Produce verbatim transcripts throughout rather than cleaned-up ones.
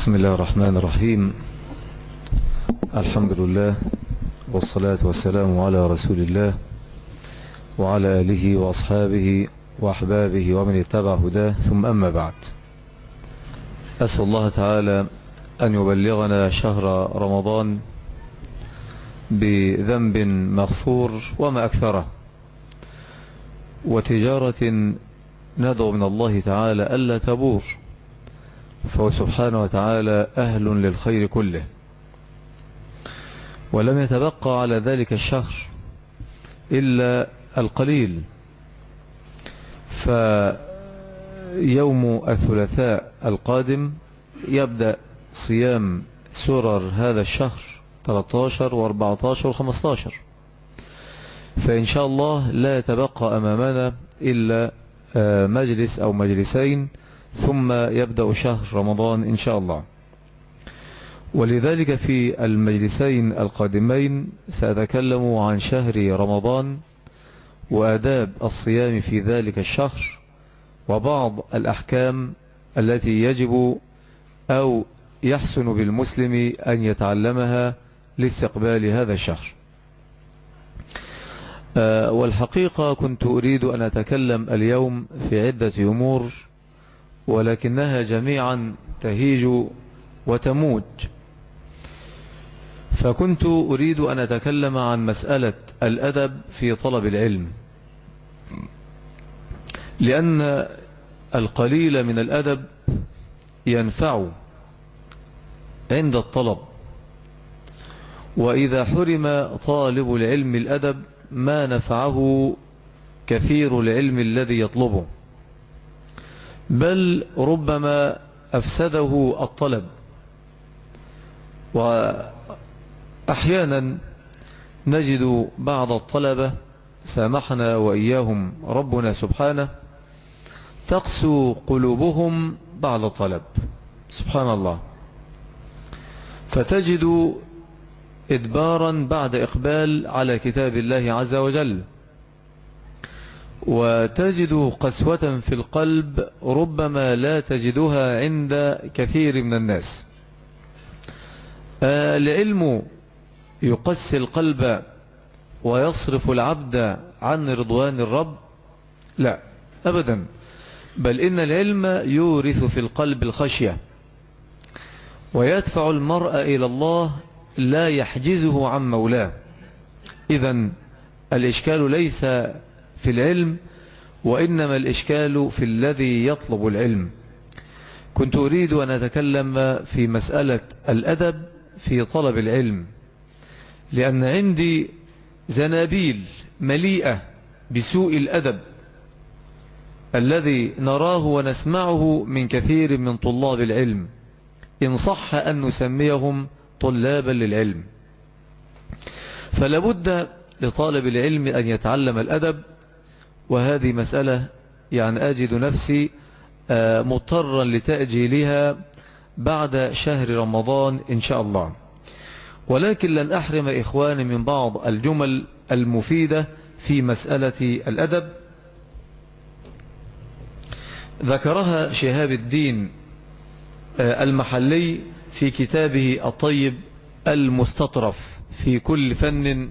بسم الله الرحمن الرحيم. الحمد لله والصلاة والسلام على رسول الله وعلى آله وأصحابه وأحبابه ومن اتبع هداه، ثم أما بعد. أسأل الله تعالى أن يبلغنا شهر رمضان بذنب مغفور وما أكثره، وتجارة ندعو من الله تعالى ألا تبور، فهو سبحانه وتعالى أهل للخير كله. ولم يتبقى على ذلك الشهر إلا القليل، فيوم الثلاثاء القادم يبدأ صيام سرر هذا الشهر ثلاثة عشر وأربعة عشر وخمسة عشر، فإن شاء الله لا يتبقى أمامنا إلا مجلس أو مجلسين ثم يبدأ شهر رمضان إن شاء الله. ولذلك في المجلسين القادمين سأتكلم عن شهر رمضان وآداب الصيام في ذلك الشهر، وبعض الأحكام التي يجب أو يحسن بالمسلم أن يتعلمها لاستقبال هذا الشهر. أه والحقيقة كنت أريد أن أتكلم اليوم في عدة أمور، ولكنها جميعا تهيج وتموج. فكنت أريد أن أتكلم عن مسألة الأدب في طلب العلم، لأن القليل من الأدب ينفع عند الطلب، وإذا حرم طالب العلم الأدب ما نفعه كثير العلم الذي يطلبه، بل ربما أفسده الطلب. وأحيانا نجد بعض الطلبة سامحنا وإياهم ربنا سبحانه تقسو قلوبهم بعد الطلب، سبحان الله، فتجد إدبارا بعد إقبال على كتاب الله عز وجل، وتجد قسوة في القلب ربما لا تجدها عند كثير من الناس. آه العلم يقسي القلب ويصرف العبد عن رضوان الرب؟ لا أبدا، بل إن العلم يورث في القلب الخشية، ويدفع المرء إلى الله لا يحجزه عن مولاه. إذن الإشكال ليس في العلم، وإنما الإشكال في الذي يطلب العلم. كنت أريد أن أتكلم في مسألة الأدب في طلب العلم، لأن عندي زنابيل مليئة بسوء الأدب الذي نراه ونسمعه من كثير من طلاب العلم، إن صح أن نسميهم طلابا للعلم. فلابد لطالب العلم أن يتعلم الأدب، وهذه مسألة يعني أجد نفسي مضطرا لتأجيلها بعد شهر رمضان إن شاء الله. ولكن لن أحرم إخواني من بعض الجمل المفيدة في مسألة الأدب، ذكرها شهاب الدين المحلي في كتابه الطيب المستطرف في كل فن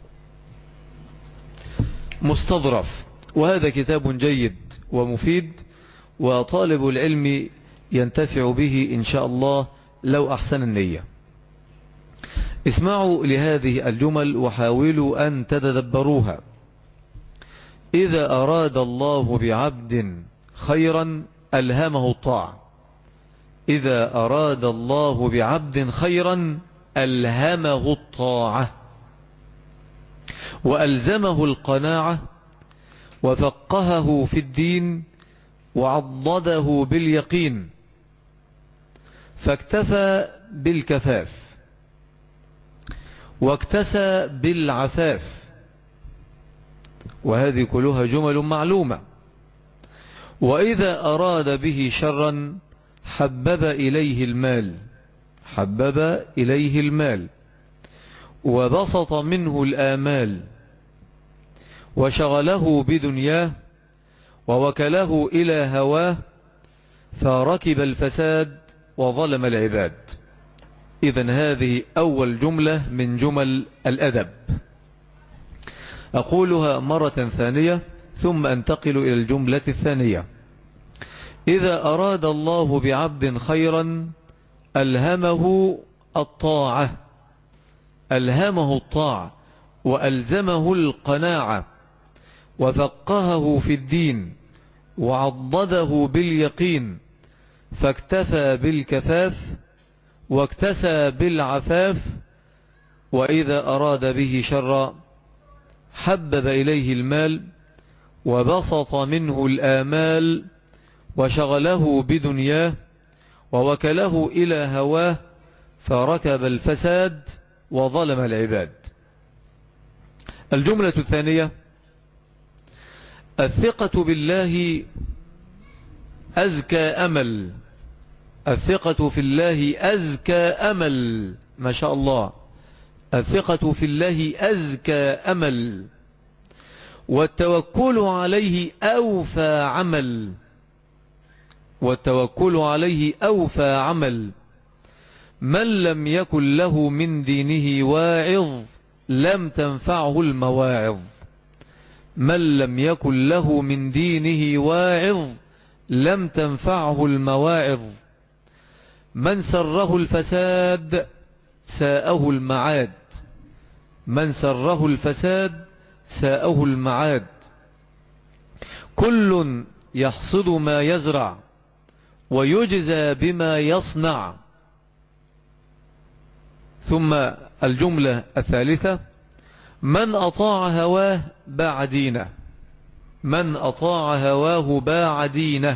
مستظرف، وهذا كتاب جيد ومفيد، وطالب العلم ينتفع به إن شاء الله لو أحسن النية. اسمعوا لهذه الجمل وحاولوا أن تتدبروها. إذا أراد الله بعبد خيرا ألهمه الطاعة، إذا أراد الله بعبد خيرا ألهمه الطاعة، وألزمه القناعة، وفقهه في الدين، وعضده باليقين، فاكتفى بالكفاف، واكتسى بالعفاف، وهذه كلها جمل معلومة. وإذا أراد به شرا حبب إليه المال، حبب إليه المال، وبسط منه الآمال، وشغله بدنياه، ووكله إلى هواه، فركب الفساد وظلم العباد. إذن هذه أول جملة من جمل الأدب. أقولها مرة ثانية ثم أنتقل إلى الجملة الثانية. إذا أراد الله بعبد خيرا ألهمه الطاعة، ألهمه الطاعة وألزمه القناعة وفقهه في الدين وعضده باليقين، فاكتفى بالكفاف واكتسى بالعفاف. وإذا أراد به شرا حبب إليه المال وبسط منه الآمال وشغله بدنياه ووكله إلى هواه، فركب الفساد وظلم العباد. الجملة الثانية: الثقة بالله أزكى أمل. الثقة في الله أزكى أمل. ما شاء الله، الثقة في الله أزكى أمل، والتوكل عليه أوفى عمل. والتوكل عليه أوفى عمل. من لم يكن له من دينه واعظ لم تنفعه المواعظ. من لم يكن له من دينه واعظ لم تنفعه المواعظ. من سره الفساد ساءه المعاد. من سره الفساد ساءه المعاد. كل يحصد ما يزرع ويجزى بما يصنع. ثم الجملة الثالثة: من أطاع هواه باع دينه. من أطاع هواه باع دينه.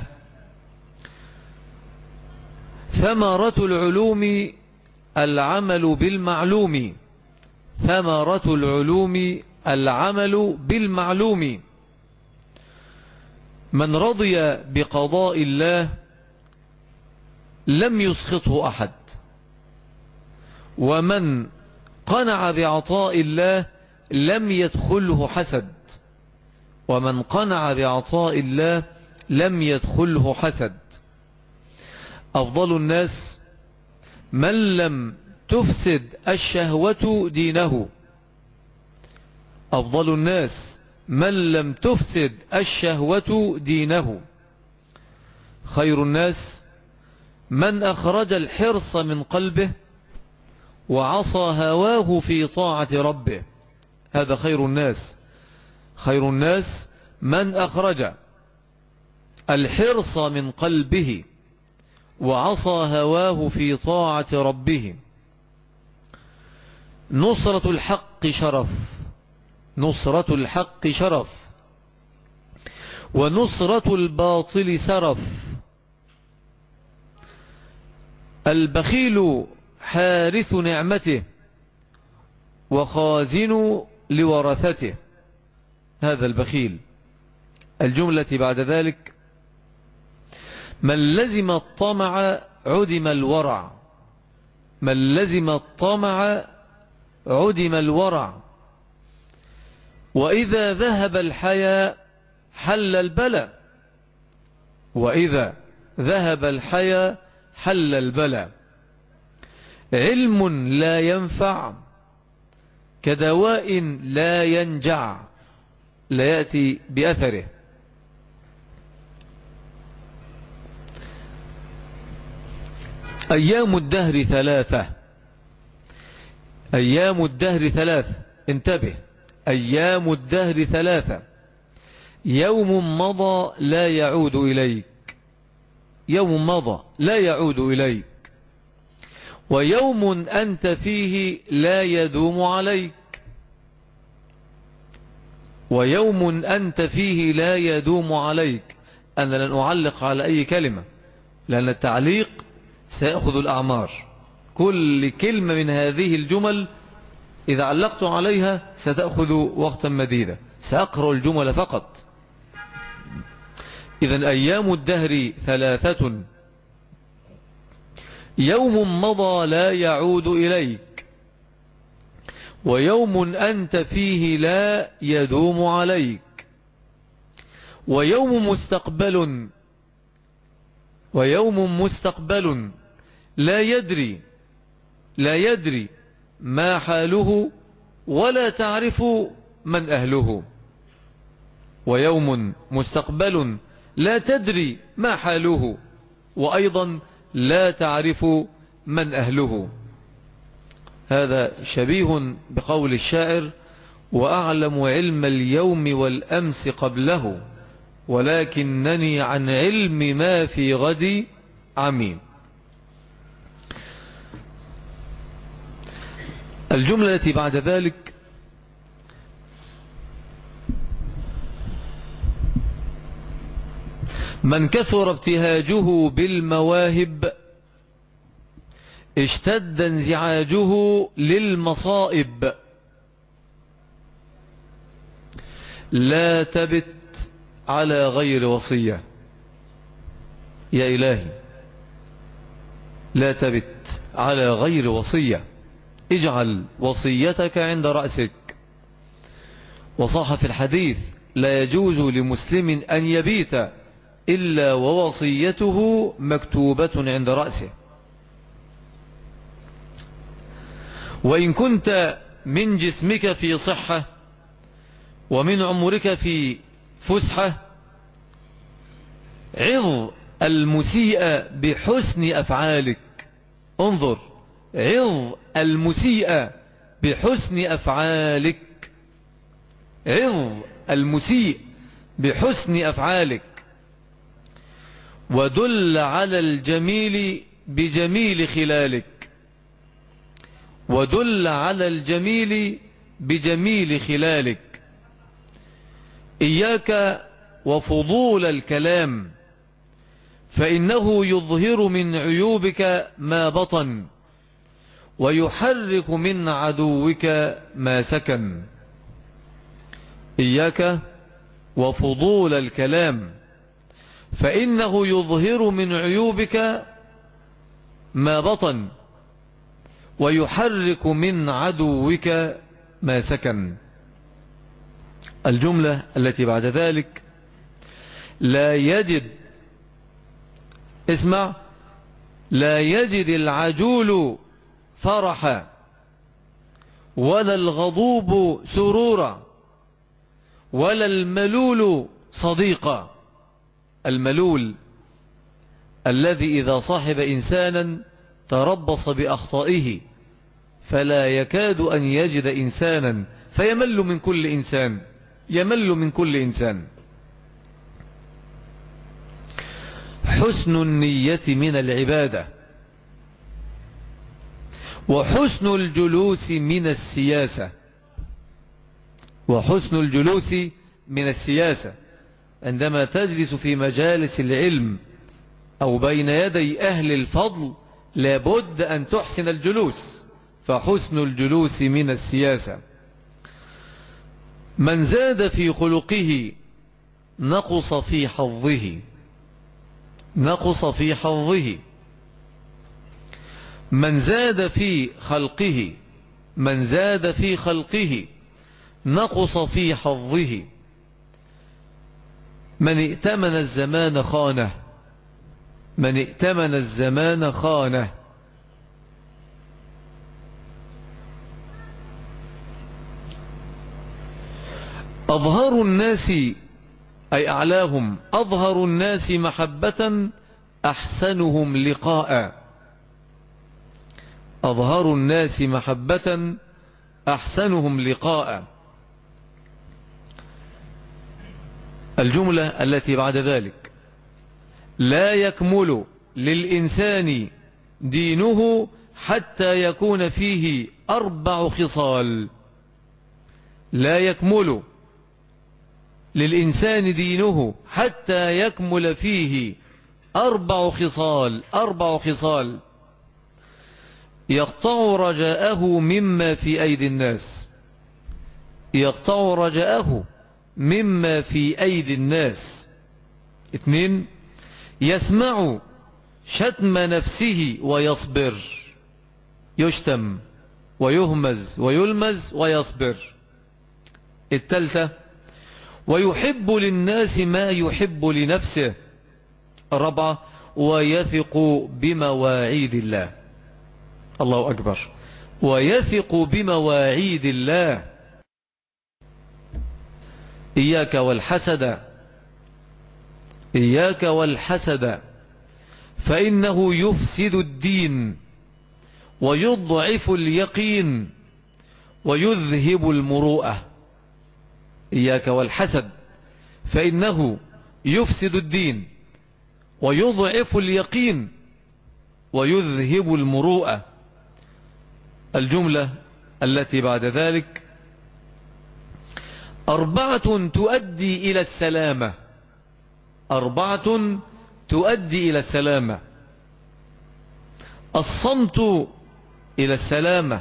ثمرة العلوم العمل بالمعلوم. ثمرة العلوم العمل بالمعلوم. من رضي بقضاء الله لم يسخطه أحد، ومن قنع بعطاء الله لم يدخله حسد. ومن قنع بعطاء الله لم يدخله حسد. أفضل الناس من لم تفسد الشهوة دينه. أفضل الناس من لم تفسد الشهوة دينه. خير الناس من أخرج الحرص من قلبه وعصى هواه في طاعة ربه. هذا خير الناس. خير الناس من أخرج الحرص من قلبه وعصى هواه في طاعة ربه. نصرة الحق شرف. نصرة الحق شرف، ونصرة الباطل سرف. البخيل حارث نعمته وخازن لورثته. هذا البخيل. الجملة بعد ذلك: من لزم الطمع عدم الورع. من لزم الطمع عدم الورع. وإذا ذهب الحياء حل البلاء. وإذا ذهب الحياء حل البلاء. علم لا ينفع كدواء لا ينجع، لا يأتي بأثره. أيام الدهر ثلاثة. أيام الدهر ثلاثة. انتبه، أيام الدهر ثلاثة: يوم مضى لا يعود إليك. يوم مضى لا يعود إليك. ويوم أنت فيه لا يدوم عليك. ويوم أنت فيه لا يدوم عليك. أنا لن أعلق على أي كلمة، لأن التعليق سيأخذ الأعمار. كل كلمة من هذه الجمل إذا علقت عليها ستأخذ وقتا مديدا. سأقرأ الجمل فقط. إذن أيام الدهر ثلاثة: يوم مضى لا يعود إليك، ويوم أنت فيه لا يدوم عليك، ويوم مستقبل ويوم مستقبل لا يدري لا يدري ما حاله ولا تعرف من أهله، ويوم مستقبل لا تدري ما حاله وأيضا لا تعرف من أهله. هذا شبيه بقول الشاعر: وأعلم علم اليوم والأمس قبله، ولكنني عن علم ما في غد عميم. الجملة التي بعد ذلك: من كثر ابتهاجه بالمواهب اشتد انزعاجه للمصائب، لا تبت على غير وصية. يا إلهي، لا تبت على غير وصية، اجعل وصيتك عند رأسك. وصح في الحديث: لا يجوز لمسلم أن يبيت إلا ووصيته مكتوبة عند رأسه. وإن كنت من جسمك في صحة ومن عمرك في فسحة، عظ المسيء بحسن أفعالك. انظر، عظ المسيء بحسن أفعالك، عظ المسيء بحسن أفعالك، ودل على الجميل بجميل خلالك، ودل على الجميل بجميل خلالك. إياك وفضول الكلام، فإنه يظهر من عيوبك ما بطن، ويحرك من عدوك ما سكن. إياك وفضول الكلام، فإنه يظهر من عيوبك ما بطن، ويحرك من عدوك ما سكن. الجملة التي بعد ذلك: لا يجد اسمع لا يجد العجول فرحا ولا الغضوب سرورا ولا الملول صديقا. الملول الذي إذا صاحب إنسانا تربص بأخطائه فلا يكاد أن يجد إنسانا، فيمل من كل إنسان، يمل من كل إنسان. حسن النية من العبادة، وحسن الجلوس من السياسة، وحسن الجلوس من السياسة. عندما تجلس في مجالس العلم أو بين يدي أهل الفضل لابد أن تحسن الجلوس، فحسن الجلوس من السياسة. من زاد في خلقه نقص في حظه، نقص في حظه. من زاد في خلقه من زاد في خلقه نقص في حظه. من ائتمن الزمان خانه، من ائتمن الزمان خانه. أظهر الناس أي أعلاهم، أظهر الناس محبة أحسنهم لقاء. أظهر الناس محبة أحسنهم لقاء. الجملة التي بعد ذلك: لا يكمل للإنسان دينه حتى يكون فيه أربع خصال. لا يكمل للإنسان دينه حتى يكمل فيه أربع خصال. أربع خصال: يقطع رجاءه مما في أيدي الناس، يقطع رجاءه مما في أيدي الناس. اثنين: يسمع شتم نفسه ويصبر، يشتم ويهمز ويلمز ويصبر. الثالثة: ويحب للناس ما يحب لنفسه. الرابعة: ويثق بمواعيد الله. الله أكبر. ويثق بمواعيد الله. إياك والحسد، إياك والحسد، فإنه يفسد الدين ويضعف اليقين ويذهب المروءة. إياك والحسد، فإنه يفسد الدين ويضعف اليقين ويذهب المروءة. الجملة التي بعد ذلك: أربعة تؤدي إلى السلامة. أربعة تؤدي إلى السلامة: الصمت إلى السلامة،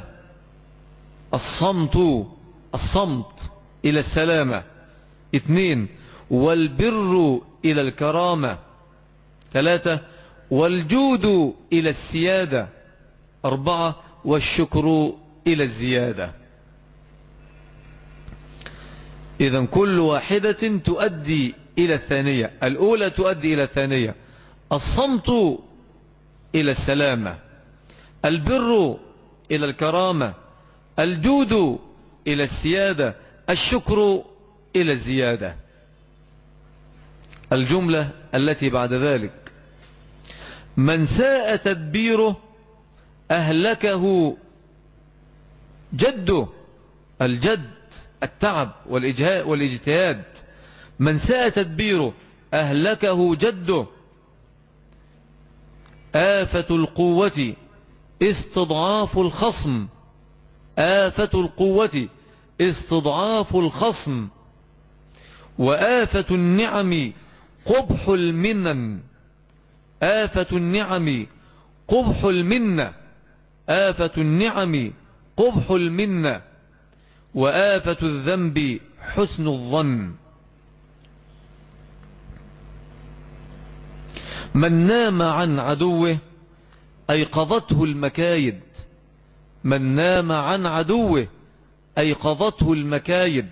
الصمت الصمت إلى السلامة. اثنين: والبر إلى الكرامة. ثلاثة: والجود إلى السيادة. أربعة: والشكر إلى الزيادة. إذن كل واحدة تؤدي إلى الثانية. الأولى تؤدي إلى الثانية: الصمت إلى السلامة، البر إلى الكرامة، الجود إلى السيادة، الشكر إلى الزيادة. الجملة التي بعد ذلك: من ساء تدبيره أهلكه جده. الجد التعب والاجتهاد. من ساء تدبيره أهلكه جده. آفة القوة استضعاف الخصم. آفة القوة استضعاف الخصم. وآفة النعم قبح المنن. آفة النعم قبح المنة. آفة النعم قبح المنة. وآفة الذنب حسن الظن. من نام عن عدوه أيقظته المكايد. من نام عن عدوه أيقظته المكايد.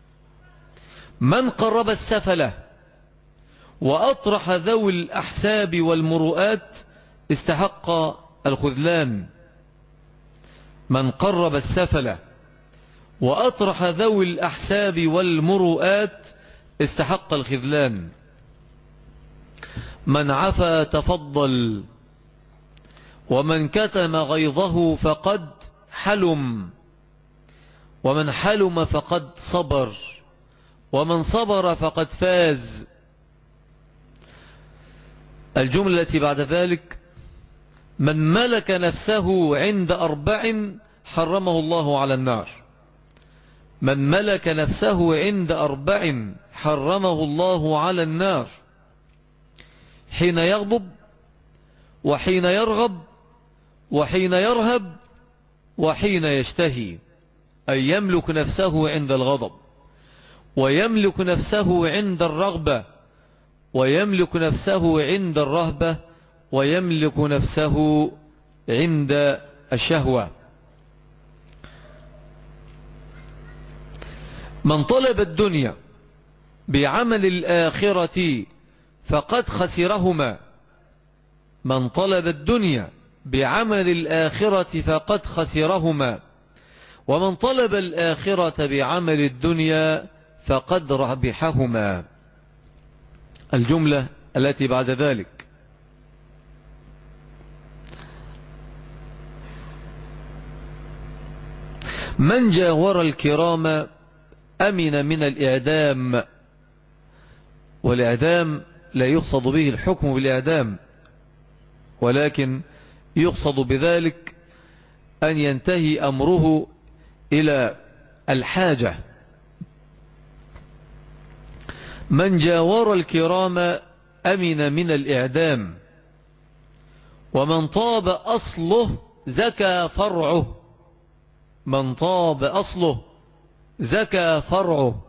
من قرب السفلة وأطرح ذوي الأحساب والمروءات استحق الخذلان. من قرب السفلة وأطرح ذوي الأحساب والمروءات استحق الخذلان. من عفا تفضل ومن كتم غيظه فقد حلم. ومن حلم فقد صبر ومن صبر فقد فاز. الجملة التي بعد ذلك: من ملك نفسه عند أربع حرمه الله على النار. من ملك نفسه عند أربع حرمه الله على النار: حين يغضب، وحين يرغب، وحين يرهب، وحين يشتهي. أي يملك نفسه عند الغضب، ويملك نفسه عند الرغبة، ويملك نفسه عند الرهبة، ويملك نفسه عند الشهوة. من طلب الدنيا بعمل الآخرة فقد خسرهما. من طلب الدنيا بعمل الآخرة فقد خسرهما. ومن طلب الآخرة بعمل الدنيا فقد ربحهما. الجملة التي بعد ذلك: من جاور الكرام أمن من الإعدام. والإعدام لا يقصد به الحكم بالإعدام، ولكن يقصد بذلك أن ينتهي أمره إلى الحاجة. من جاور الكرام أمن من الإعدام. ومن طاب أصله زكى فرعه. من طاب أصله زكى فرعه.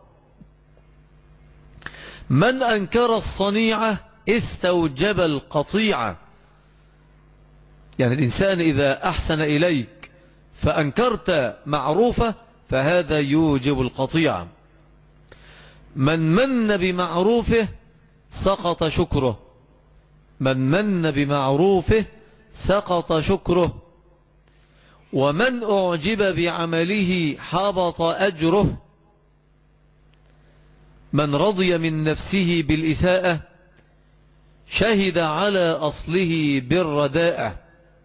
من أنكر الصنيعة استوجب القطيعة. يعني الإنسان إذا أحسن إليك فأنكرت معروفة فهذا يوجب القطيعة. من من بمعروفه سقط شكره. من من بمعروفه سقط شكره، ومن أعجب بعمله حبط أجره، من رضي من نفسه بالإساءة شهد على أصله بالرداءة.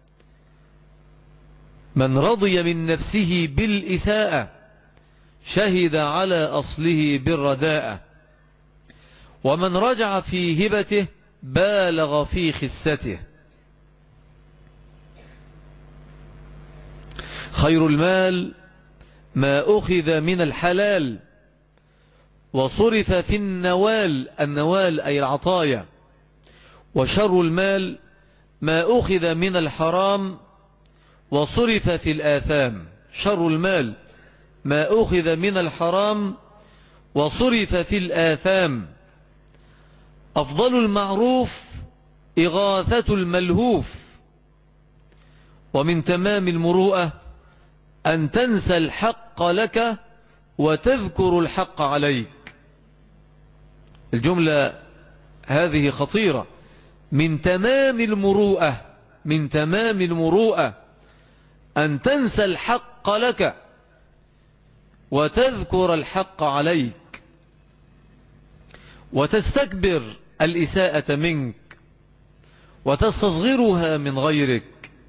من رضي من نفسه بالإساءة شهد على أصله بالرداءة، ومن رجع في هبته بالغ في خسته. خير المال ما أخذ من الحلال وصرف في النوال، النوال أي العطايا، وشر المال ما أخذ من الحرام وصرف في الآثام. شر المال ما أخذ من الحرام وصرف في الآثام. أفضل المعروف إغاثة الملهوف، ومن تمام المروءة أن تنسى الحق لك وتذكر الحق عليك. الجملة هذه خطيرة. من تمام المروءة، من تمام المروءة أن تنسى الحق لك وتذكر الحق عليك، وتستكبر الإساءة منك وتستصغرها من غيرك.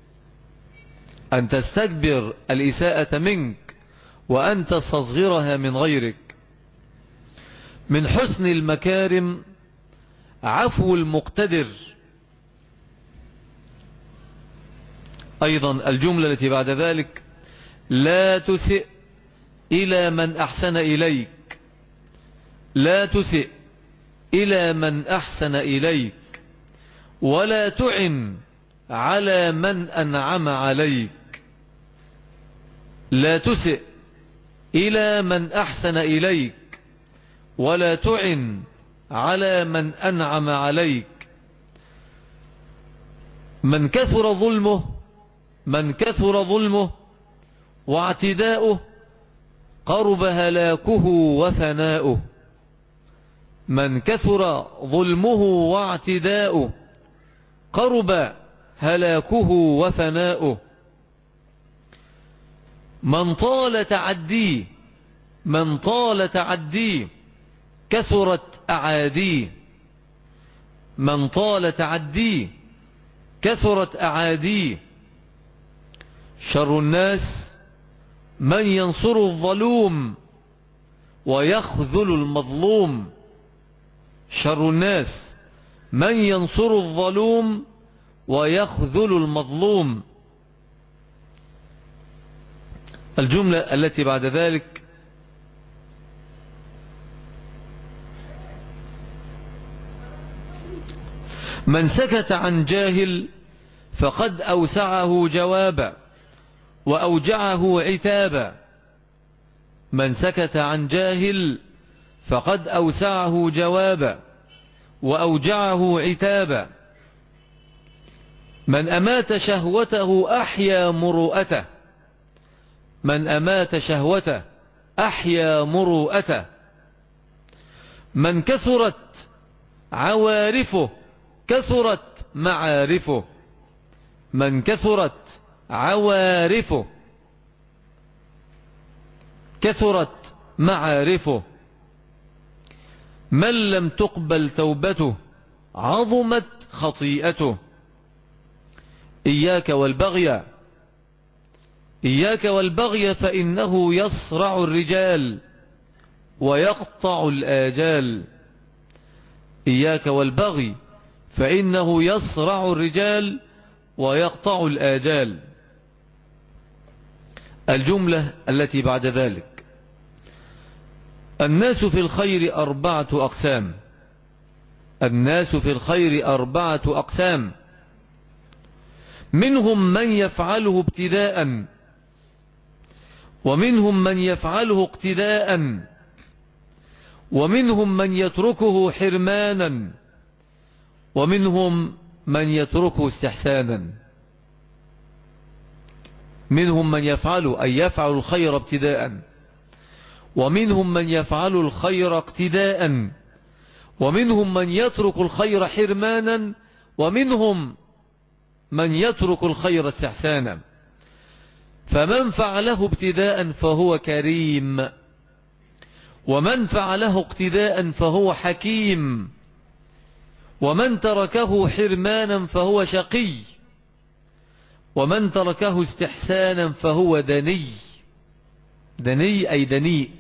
أن تستكبر الإساءة منك وأن تستصغرها من غيرك. من حسن المكارم عفو المقتدر. أيضا الجملة التي بعد ذلك: لا تسئ إلى من أحسن إليك، لا تسئ إلى من أحسن إليك، ولا تعن على من أنعم عليك. لا تسئ إلى من أحسن إليك، ولا تعن على من أنعم عليك. من كثر ظلمه من كثر ظلمه واعتداؤه قرب هلاكه وفناؤه. من كثر ظلمه واعتداؤه قرب هلاكه وفناؤه. من طال تعديه من طال تعديه كثرت أعاديه. من طال تعديه كثرت أعاديه. شر الناس من ينصر الظلوم ويخذل المظلوم. شر الناس من ينصر الظلوم ويخذل المظلوم. الجملة التي بعد ذلك: من سكت عن جاهل فقد أوسعه جوابا وأوجعه عتابا. من سكت عن جاهل فقد أوسعه جوابا وأوجعه عتابا. من أمات شهوته أحيا مروءته. من أمات شهوته أحيا مروءته. من كثرت عوارفه كثرت معارفه. من كثرت عوارفه كثرت معارفه. من لم تقبل توبته عظمت خطيئته. إياك والبغي إياك والبغي فإنه يصرع الرجال ويقطع الآجال. إياك والبغي فإنه يصرع الرجال ويقطع الآجال. الجملة التي بعد ذلك: الناس في الخير أربعة أقسام. الناس في الخير أربعة أقسام: منهم من يفعله ابتداء، ومنهم من يفعله اقتداء، ومنهم من يتركه حرمانا، ومنهم من يتركه استحسانا. منهم من يفعله أي يفعل الخير ابتداء، ومنهم من يفعل الخير اقتداء، ومنهم من يترك الخير حرمانا، ومنهم من يترك الخير استحسانا. فمن فعله ابتداء فهو كريم، ومن فعله اقتداء فهو حكيم، ومن تركه حرمانا فهو شقي، ومن تركه استحسانا فهو دني. دني أي دنيء.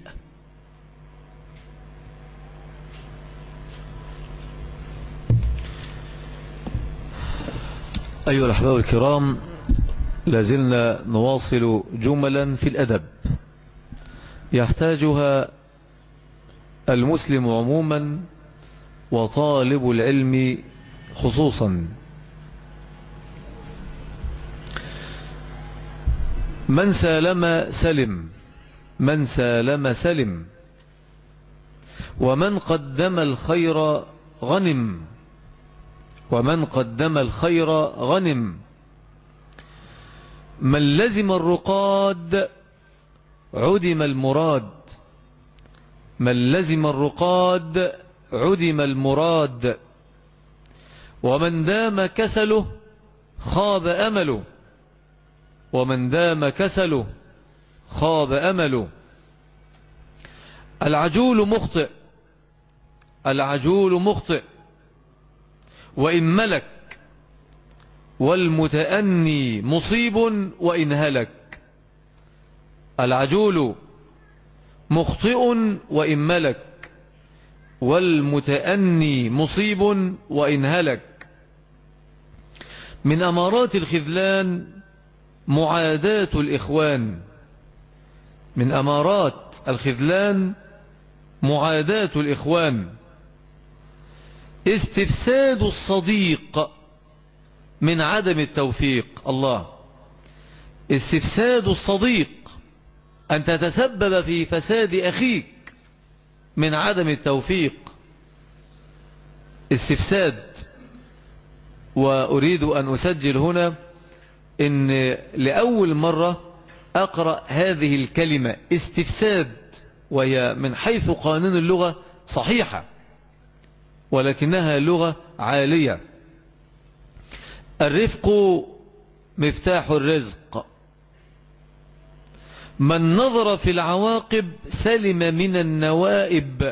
أيها الأحباب الكرام، لازلنا نواصل جملا في الأدب يحتاجها المسلم عموما وطالب العلم خصوصا. من سالم سلم، من سالم سلم، ومن قدم الخير غنم، ومن قدم الخير غنم. من لزم الرقاد عدم المراد، من لزم الرقاد عدم المراد. ومن دام كسله خاب أمله، ومن دام كسله خاب أمله. العجول مخطئ، العجول مخطئ وإن ملك، والمتأني مصيب وإن هلك. العجول مخطئ وإن ملك، والمتأني مصيب وإن هلك. من أمارات الخذلان معاداة الإخوان، من أمارات الخذلان معاداة الإخوان. استفساد الصديق من عدم التوفيق. الله، استفساد الصديق، أن تتسبب في فساد أخيك من عدم التوفيق. استفساد. وأريد أن أسجل هنا إن لأول مرة أقرأ هذه الكلمة استفساد، وهي من حيث قانون اللغة صحيحة، ولكنها لغة عالية. الرفق مفتاح الرزق. من نظر في العواقب سلم من النوائب،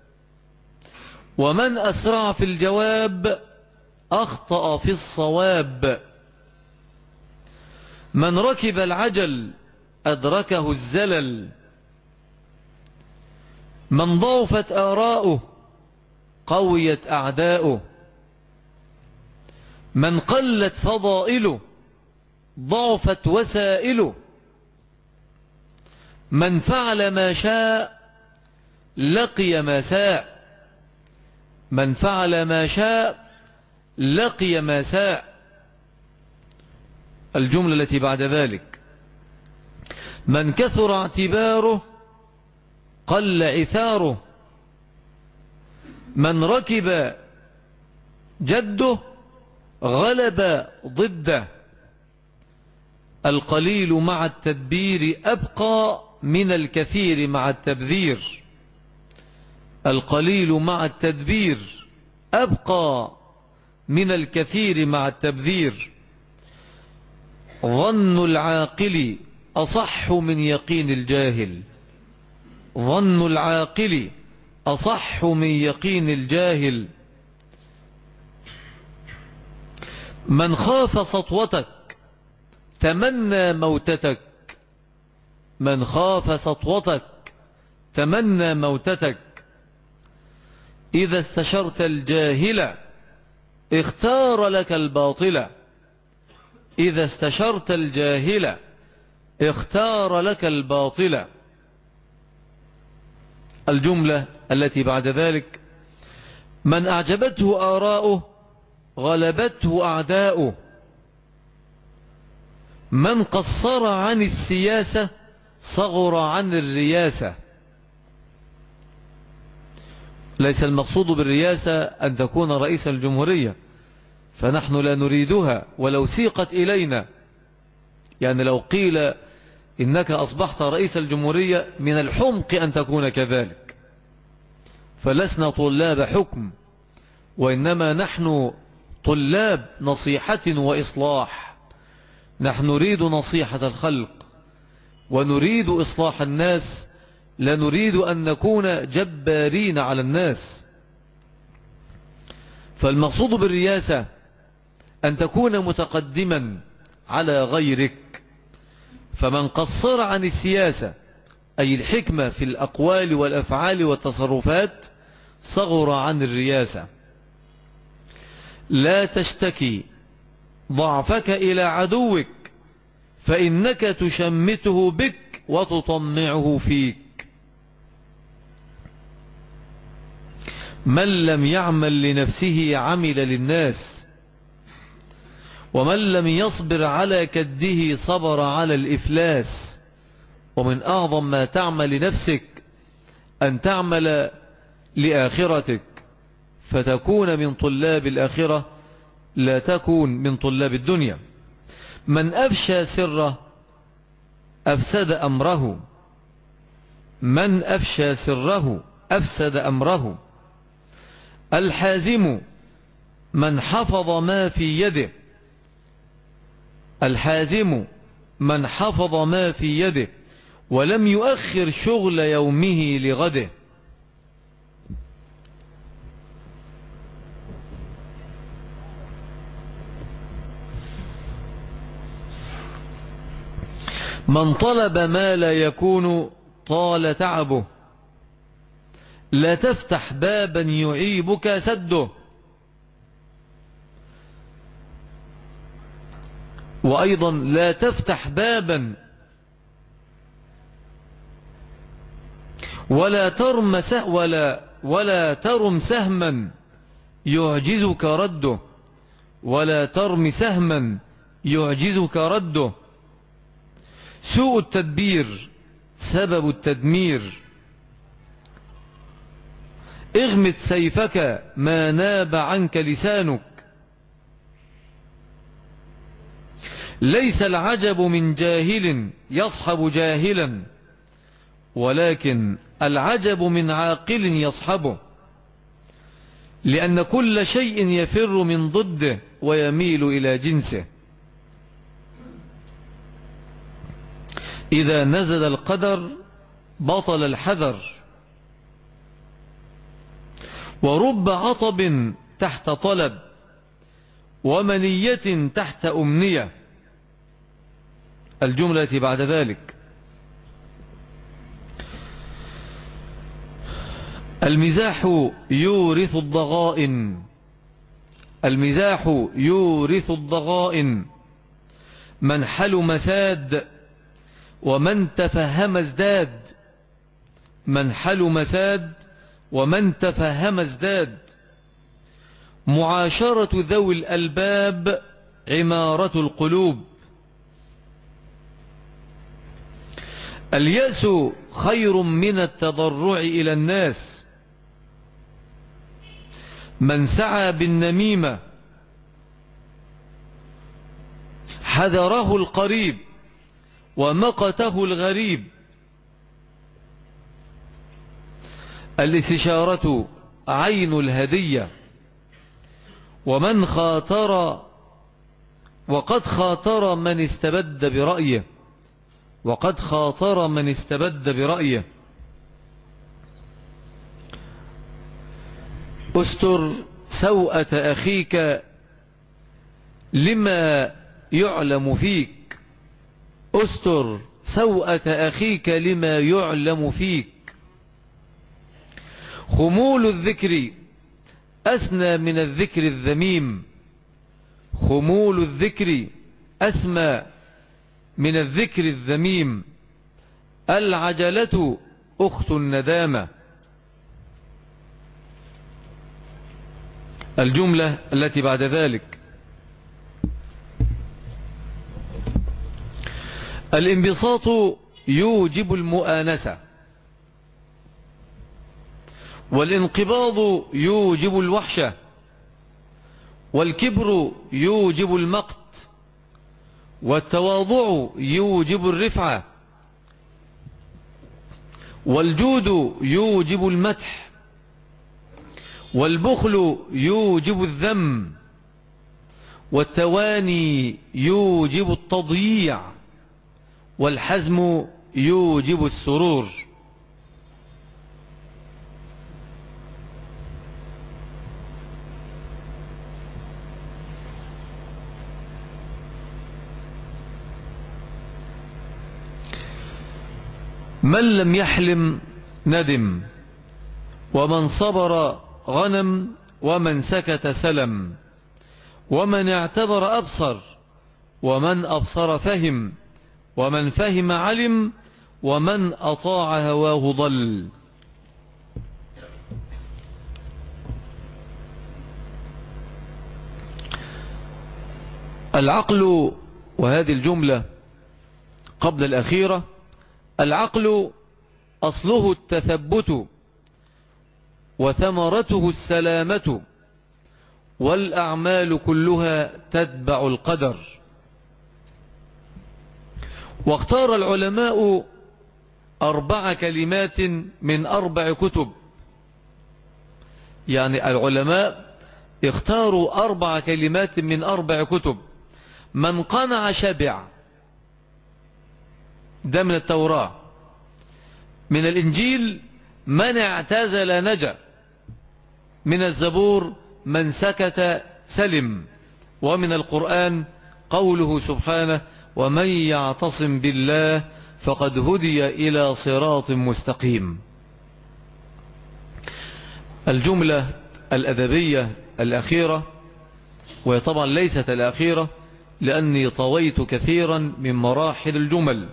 ومن أسرع في الجواب أخطأ في الصواب. من ركب العجل أدركه الزلل، من ضعفت آراؤه قويت أعداؤه. من قلت فضائله ضعفت وسائله. من فعل ما شاء لقي ما ساء، من فعل ما شاء لقي ما ساء. الجملة التي بعد ذلك: من كثر اعتباره قل عثاره، من ركب جده غلب ضده. القليل مع التدبير أبقى من الكثير مع التبذير. القليل مع التدبير أبقى من الكثير مع التبذير. ظن العاقل أصح من يقين الجاهل، ظن العاقل أصح من يقين الجاهل. من خاف سطوتك تمنى موتتك، من خاف سطوتك تمنى موتتك. إذا استشرت الجاهل اختار لك الباطل، إذا استشرت الجاهل اختار لك الباطل. الجملة التي بعد ذلك: من أعجبته آراؤه غلبته أعداؤه، من قصر عن السياسة صغر عن الرياسة. ليس المقصود بالرياسة أن تكون رئيس الجمهورية، فنحن لا نريدها ولو سيقت إلينا. يعني لو قيل إنك أصبحت رئيس الجمهورية من الحمق أن تكون كذلك، فلسنا طلاب حكم، وإنما نحن طلاب نصيحة وإصلاح. نحن نريد نصيحة الخلق ونريد إصلاح الناس، لا نريد أن نكون جبارين على الناس. فالمقصود بالرياسة أن تكون متقدما على غيرك. فمن قصر عن السياسة أي الحكمة في الأقوال والأفعال والتصرفات صغر عن الرياسة. لا تشتكي ضعفك إلى عدوك فإنك تشمته بك وتطمعه فيك. من لم يعمل لنفسه عمل للناس، ومن لم يصبر على كده صبر على الإفلاس. ومن أعظم ما تعمل لنفسك أن تعمل لآخرتك فتكون من طلاب الآخرة لا تكون من طلاب الدنيا. من أفشى سره أفسد أمره، من أفشى سره أفسد أمره. الحازم من حفظ ما في يده، الحازم من حفظ ما في يده ولم يؤخر شغل يومه لغده. من طلب ما لا يكون طال تعبه، لا تفتح بابا يعيبك سده. وأيضا لا تفتح بابا ولا ترم ولا ولا ترم سهما يعجزك رده، ولا ترم سهما يعجزك رده. سوء التدبير سبب التدمير. اغمد سيفك ما ناب عنك لسانك. ليس العجب من جاهل يصحب جاهلا، ولكن العجب من عاقل يصحبه، لأن كل شيء يفر من ضده ويميل إلى جنسه. إذا نزل القدر بطل الحذر. ورب عطب تحت طلب ومنية تحت أمنية. الجملة بعد ذلك: المزاح يورث الضغائن، المزاح يورث الضغائن. من حلم ساد ومن تفهم ازداد، من حلم ساد ومن تفهم ازداد. معاشرة ذوي الألباب عمارة القلوب. اليأس خير من التضرع إلى الناس. من سعى بالنميمة حذره القريب ومقته الغريب. الاستشارة عين الهدية. ومن خاطر وقد خاطر من استبد برأيه، وقد خاطر من استبد برأيه. استر سوءة أخيك لما يعلم فيك، استر سوءة أخيك لما يعلم فيك. خمول الذكر أسنى من الذكر الذميم، خمول الذكر أسمى من الذكر الذميم. العجلة أخت الندامة. الجملة التي بعد ذلك: الانبساط يوجب المؤانسة، والانقباض يوجب الوحشة، والكبر يوجب المقت، والتواضع يوجب الرفعة، والجود يوجب المدح، والبخل يوجب الذم. والتواني يوجب التضييع، والحزم يوجب السرور. من لم يحلم ندم، ومن صبر غنم، ومن سكت سلم، ومن اعتبر أبصر، ومن أبصر فهم، ومن فهم علم، ومن أطاع هواه ضل. العقل، وهذه الجملة قبل الأخيرة، العقل أصله التثبت وثمرته السلامة، والأعمال كلها تتبع القدر. واختار العلماء أربع كلمات من أربع كتب، يعني العلماء اختاروا أربع كلمات من أربع كتب. من قنع شبع، ده من التوراة. من الإنجيل من اعتزل نجا. من الزبور من سكت سلم. ومن القرآن قوله سبحانه: ومن يعتصم بالله فقد هدي إلى صراط مستقيم. الجملة الأدبية الأخيرة، وهي طبعا ليست الأخيرة لأني طويت كثيرا من مراحل الجمل.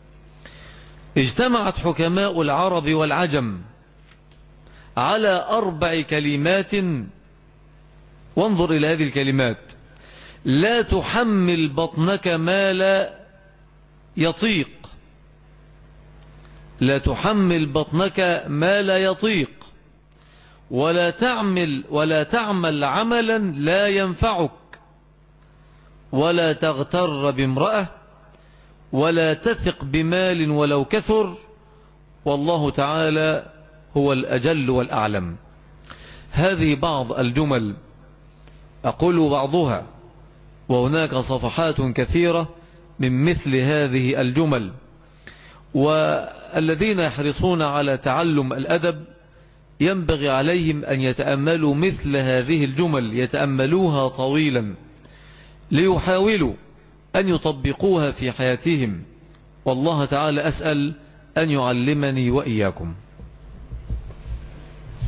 اجتمعت حكماء العرب والعجم على أربع كلمات، وانظر إلى هذه الكلمات: لا تحمل بطنك ما لا يطيق، لا تحمل بطنك ما لا يطيق، ولا تعمل ولا تعمل عملا لا ينفعك، ولا تغتر بامرأة، ولا تثق بمال ولو كثر، والله تعالى هو الأجل والأعلم. هذه بعض الجمل، أقول بعضها، وهناك صفحات كثيرة من مثل هذه الجمل. والذين يحرصون على تعلم الأدب ينبغي عليهم أن يتأملوا مثل هذه الجمل، يتأملوها طويلا ليحاولوا أن يطبقوها في حياتهم. والله تعالى أسأل أن يعلمني وإياكم.